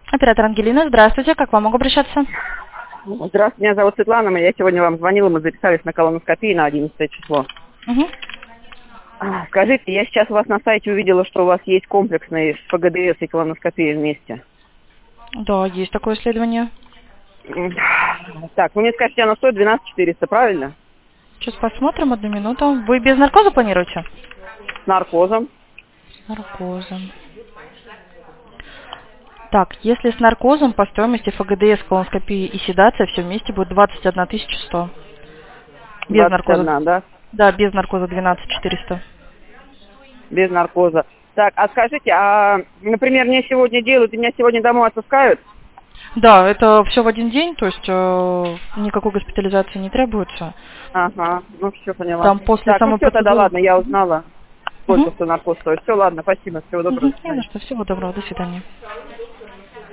Оператор Ангелина, здравствуйте, как вам могу обращаться? Здравствуйте, меня зовут Светлана, я сегодня вам звонила, мы записались на колоноскопию на 11 число. Угу. Скажите, я сейчас у вас на сайте увидела, что у вас есть комплексный ФГДС и колоноскопия вместе. Да, есть такое исследование. Так, вы мне скажете, оно стоит 12 400, правильно? Сейчас посмотрим, одну минуту. Вы без наркоза планируете? С наркозом. С наркозом. Так, если с наркозом по стоимости ФГДС, колоноскопии и седация все вместе будет 21 100. Без 21, наркоза. да? Да, без наркоза 12 400. Без наркоза. Так, а скажите, например, мне сегодня делают, и меня сегодня домой отпускают? Да, это все в один день, то есть никакой госпитализации не требуется. Ага, ну все, поняла. Там после Так, ну самой все, тогда процедуры... ладно, я узнала, сколько Угу. что наркоз стоит. Все, ладно, спасибо, всего доброго. До Не за свидания. что, всего доброго, до свидания.